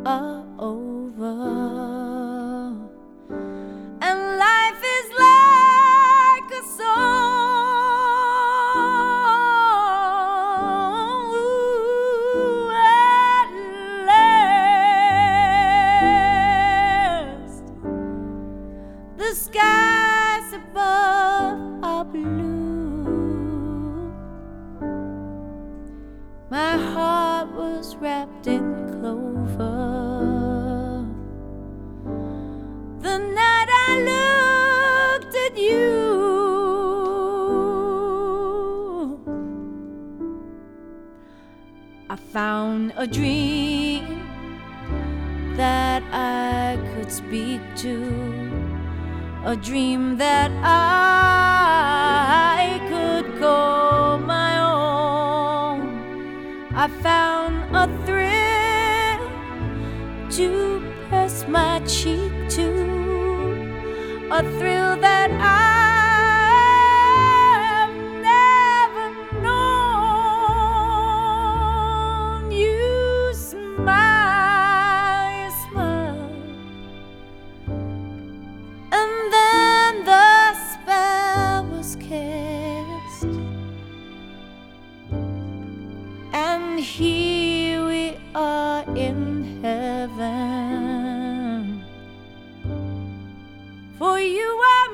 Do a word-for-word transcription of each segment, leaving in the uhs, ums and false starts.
are over, and life is like a song. Ooh, at last, the skies above are blue. My heart was wrapped in clover the night I looked at you. I found a dream that I could speak to, a dream that I could call my own. I found a thrill to press my cheek to, a thrill that I've never known. You smile, you smile, and then the spell was cast, and here we are in heaven, for you are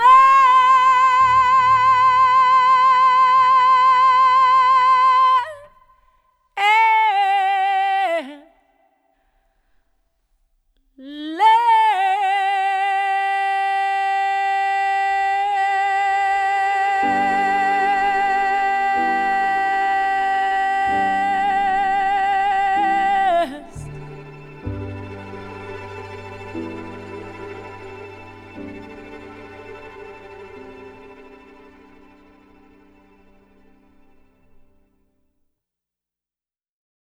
mine at last.